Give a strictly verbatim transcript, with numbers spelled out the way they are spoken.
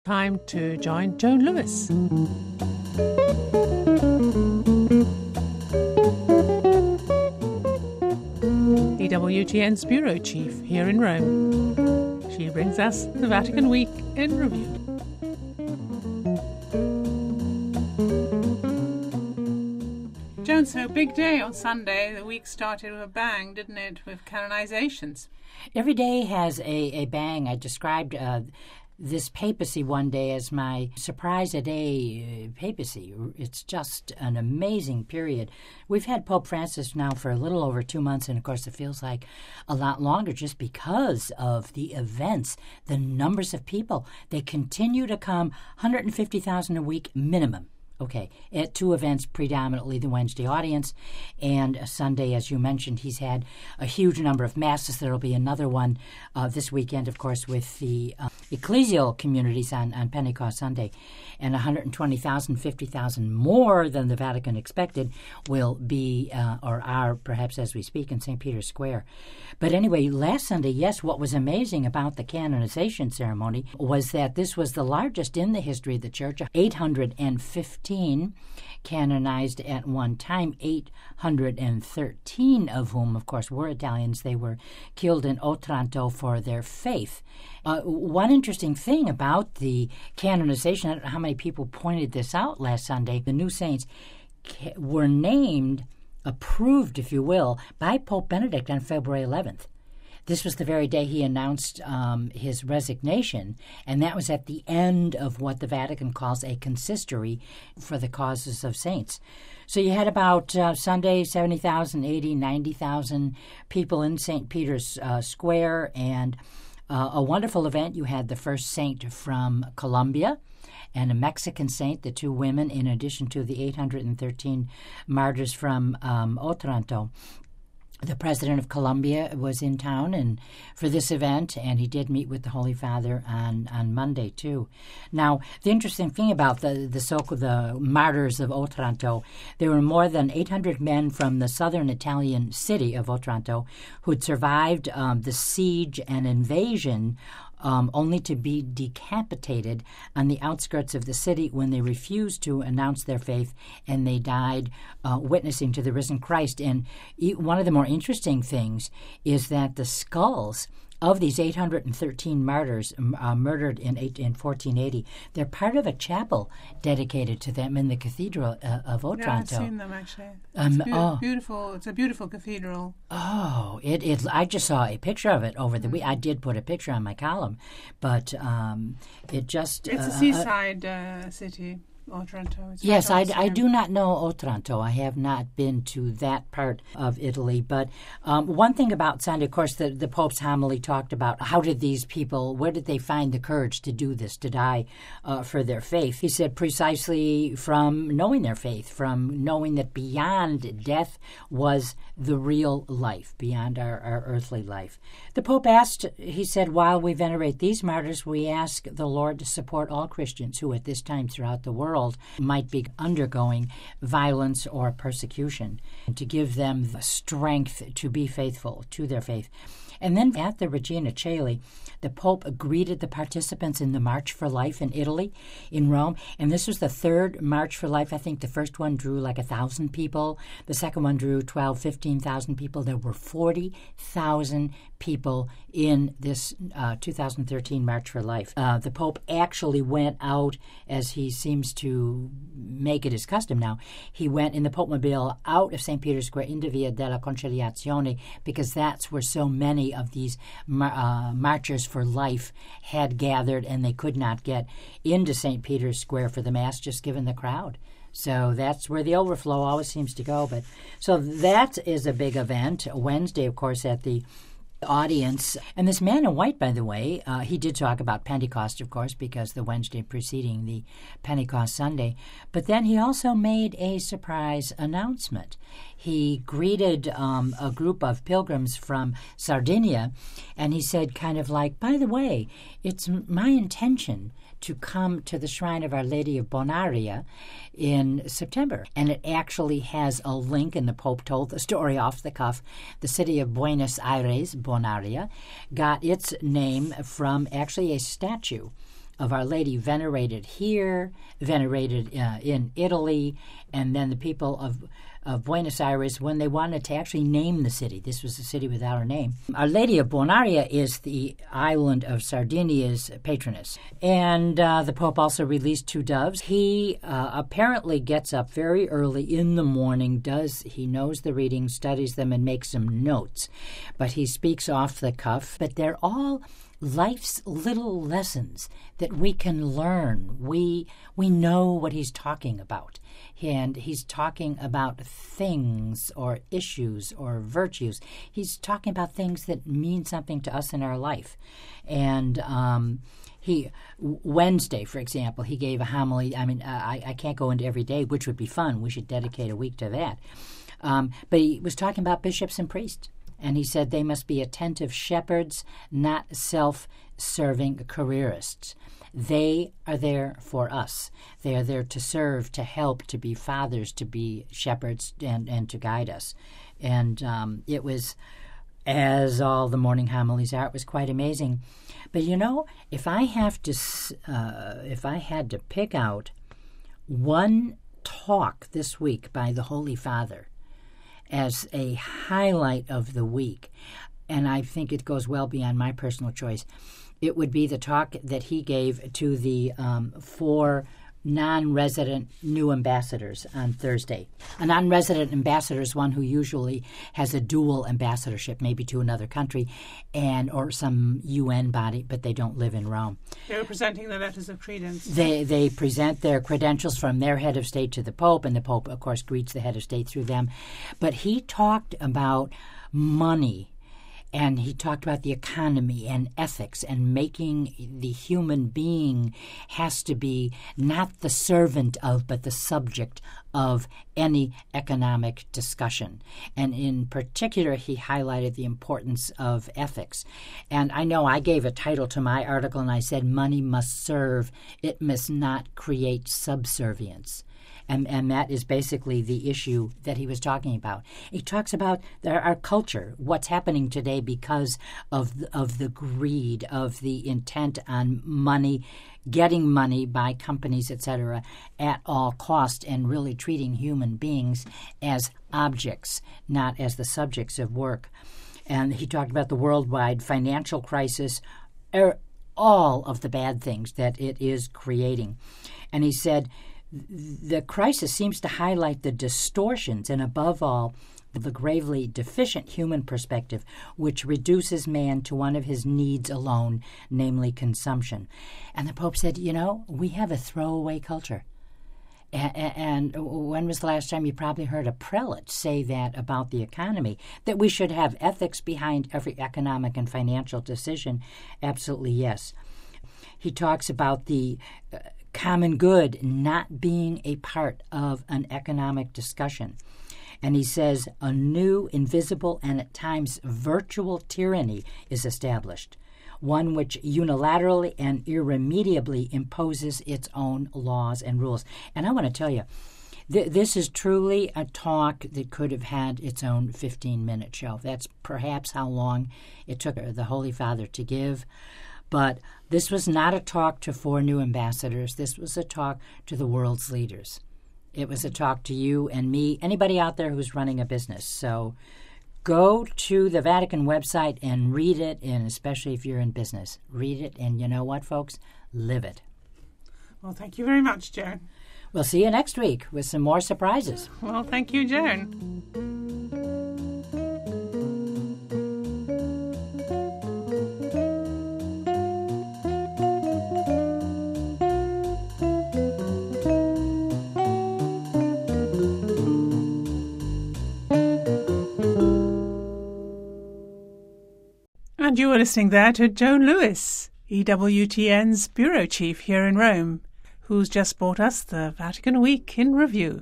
time to join Joan Lewis. E W T N's bureau chief here in Rome. She brings us the Vatican Week in review. Joan, so big day on Sunday. The week started with a bang, didn't it, with canonizations? Every day has a, a bang. I described uh, this papacy one day as my surprise-a-day papacy. It's just an amazing period. We've had Pope Francis now for a little over two months, and of course it feels like a lot longer just because of the events, the numbers of people. They continue to come, one hundred fifty thousand a week minimum. Okay, at two events, predominantly the Wednesday audience, and Sunday, as you mentioned, he's had a huge number of masses. There will be another one uh, this weekend, of course, with the uh, ecclesial communities on, on Pentecost Sunday, and one hundred twenty thousand, fifty thousand more than the Vatican expected will be, uh, or are, perhaps as we speak, in Saint Peter's Square. But anyway, last Sunday, yes, what was amazing about the canonization ceremony was that this was the largest in the history of the Church, eight hundred fifteen canonized at one time, eight hundred thirteen of whom, of course, were Italians. They were killed in Otranto for their faith. Uh, one interesting thing about the canonization, I don't know how many people pointed this out last Sunday, the new saints ca- were named, approved, if you will, by Pope Benedict on February eleventh. This was the very day he announced um, his resignation, and that was at the end of what the Vatican calls a consistory for the causes of saints. So you had about uh, Sunday, seventy thousand, eighty, ninety thousand people in Saint Peter's uh, Square, and uh, a wonderful event. You had the first saint from Colombia and a Mexican saint, the two women, in addition to the eight hundred thirteen martyrs from um, Otranto. The president of Colombia was in town and for this event, and he did meet with the Holy Father on, on Monday, too. Now, the interesting thing about the, the so-called the martyrs of Otranto, there were more than eight hundred men from the southern Italian city of Otranto who'd survived um, the siege and invasion Um, only to be decapitated on the outskirts of the city when they refused to announce their faith, and they died uh, witnessing to the risen Christ. And e- one of the more interesting things is that the skulls of these eight hundred thirteen martyrs uh, murdered in, eight, in fourteen eighty, they're part of a chapel dedicated to them in the Cathedral uh, of Otranto. Yeah, I've seen them, actually. It's Um, be- oh. beautiful. It's a beautiful cathedral. Oh, it, it! I just saw a picture of it over the week. I did put a picture on my column, but um, it just... It's uh, a seaside uh, city, Otranto. It's Yes, I, right I on do not know Otranto. I have not been to that part of Italy. But um, one thing about Sunday, of course, the, the Pope's homily talked about how did these people, where did they find the courage to do this, to die uh, for their faith? He said precisely from knowing their faith, from knowing that beyond death was the real life, beyond our, our earthly life. The Pope asked, he said, while we venerate these martyrs, we ask the Lord to support all Christians who at this time throughout the world might be undergoing violence or persecution, and to give them the strength to be faithful to their faith. And then at the Regina Coeli, the Pope greeted the participants in the March for Life in Italy, in Rome. And this was the third March for Life. I think the first one drew like one thousand people. The second one drew twelve, fifteen thousand people. There were forty thousand people in this uh, two thousand thirteen March for Life. Uh, the Pope actually went out, as he seems to make it his custom now, he went in the Popemobile out of Saint Peter's Square into Via della Conciliazione, because that's where so many of these uh, marchers for life had gathered, and they could not get into Saint Peter's Square for the Mass, just given the crowd. So that's where the overflow always seems to go. But so that is a big event. Wednesday, of course, at the audience. And this man in white, by the way, uh, he did talk about Pentecost, of course, because the Wednesday preceding the Pentecost Sunday. But then he also made a surprise announcement. He greeted um, a group of pilgrims from Sardinia, and he said kind of like, by the way, it's my intention to come to the Shrine of Our Lady of Bonaria in September. And it actually has a link, and the Pope told the story off the cuff. The city of Buenos Aires, Bonaria, got its name from actually a statue of Our Lady venerated here, venerated uh, in Italy, and then the people of of Buenos Aires when they wanted to actually name the city. This was a city without a name. Our Lady of Bonaria is the island of Sardinia's patroness. And uh, the Pope also released two doves. He uh, apparently gets up very early in the morning, does he knows the reading, studies them, and makes some notes. But he speaks off the cuff. But they're all life's little lessons that we can learn. We we know what he's talking about. And he's talking about things or issues or virtues. He's talking about things that mean something to us in our life. And um, he Wednesday, for example, he gave a homily. I mean, I, I can't go into every day, which would be fun. We should dedicate a week to that. Um, but he was talking about bishops and priests. And he said they must be attentive shepherds, not self-serving careerists. They are there for us. They are there to serve, to help, to be fathers, to be shepherds, and, and to guide us. And um, it was, as all the morning homilies are, it was quite amazing. But you know, if I have to, uh, if I had to pick out one talk this week by the Holy Father as a highlight of the week, and I think it goes well beyond my personal choice, it would be the talk that he gave to the um, four non-resident new ambassadors on Thursday. A non-resident ambassador is one who usually has a dual ambassadorship, maybe to another country and or some U N body, but they don't live in Rome. They're presenting the letters of credence. They they present their credentials from their head of state to the Pope, and the Pope, of course, greets the head of state through them. But he talked about money, and he talked about the economy and ethics and making the human being has to be not the servant of, but the subject of any economic discussion. And in particular, he highlighted the importance of ethics. And I know I gave a title to my article, and I said, money must serve. It must not create subservience. And, and that is basically the issue that he was talking about. He talks about the, our culture, what's happening today because of the, of the greed, of the intent on money, getting money by companies, et cetera, at all cost, and really treating human beings as objects, not as the subjects of work. And he talked about the worldwide financial crisis, er, all of the bad things that it is creating. And he said, the crisis seems to highlight the distortions and, above all, the gravely deficient human perspective, which reduces man to one of his needs alone, namely consumption. And the Pope said, you know, we have a throwaway culture. And when was the last time you probably heard a prelate say that about the economy, that we should have ethics behind every economic and financial decision? Absolutely, yes. He talks about the uh, common good not being a part of an economic discussion. And he says a new, invisible, and at times virtual tyranny is established, one which unilaterally and irremediably imposes its own laws and rules. And I want to tell you, th- this is truly a talk that could have had its own fifteen-minute show. That's perhaps how long it took the Holy Father to give. But this was not a talk to four new ambassadors. This was a talk to the world's leaders. It was a talk to you and me, anybody out there who's running a business. So go to the Vatican website and read it, and especially if you're in business. Read it, and you know what, folks? Live it. Well, thank you very much, Joan. We'll see you next week with some more surprises. Well, thank you, Joan. And you were listening there to Joan Lewis, E W T N's bureau chief here in Rome, who's just brought us the Vatican Week in Review.